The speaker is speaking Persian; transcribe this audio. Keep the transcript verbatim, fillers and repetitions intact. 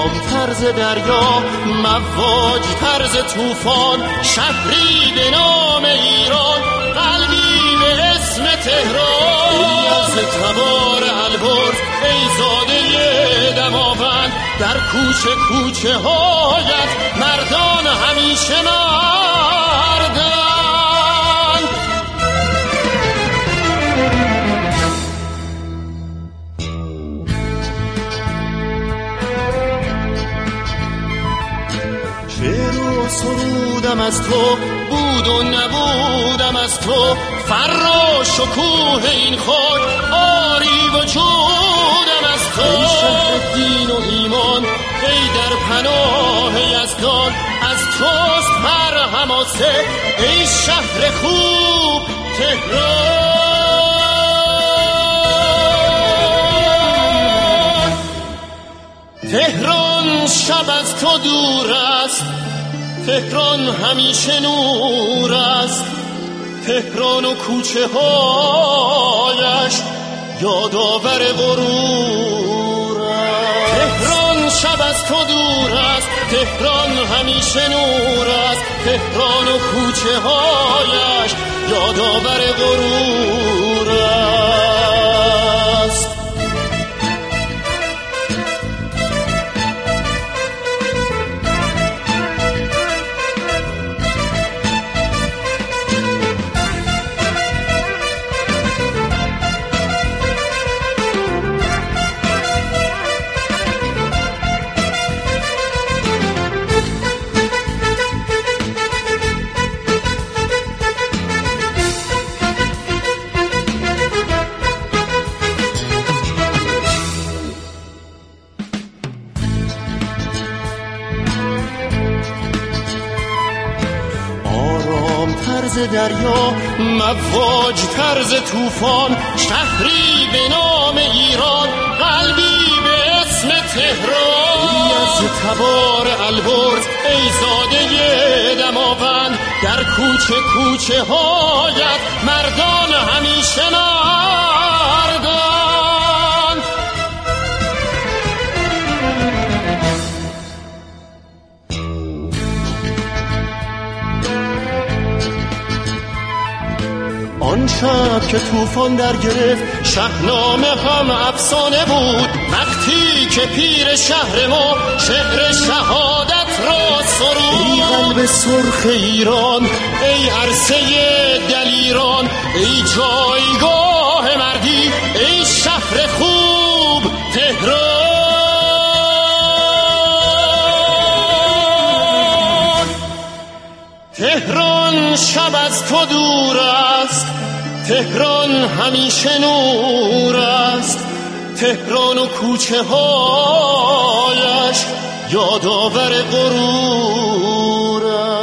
آرام طرز دریا، مواج طرز طوفان، شهری به نام ایران، قلبی به اسم تهران. ای از تبار البرز، ای زاده دماوند، در کوچه کوچه هایت مردان همیشه مردن. شعر و سرودم از تو، بود و نبودم از تو، فر و شکوه این خاک، آری وجودم از تو. ای شهر دین و ایمان، ای در پناه یزدان، از توست هر حماسه، ای شهر خوب تهران. تهران شب از تو دور است، تهران همیشه نور است، تهران و کوچه هایش یادآور غرور است. تهران شب از تو دور است، تهران همیشه نور است، تهران و کوچه هایش یادآور غرور است. دریا، مواج طرز طوفان، شهری به نام ایران، قلبی به اسم تهران. ای از تبار البرز، ای زاده دماوند، در کوچه کوچه هایت مردان همیشه مردان. آن شب که طوفان در گرفت، شاهنامه هم افسانه بود، وقتی که پیر شهر ما شعر شهادت را سرود. ای قلب سرخ ایران، ای عرصه دلیران، ای جایگاه مردی، ای شهر خوب تهران. تهران شب از تو دور است، تهران همیشه نور است، تهران و کوچه هایش یادآور غرور است.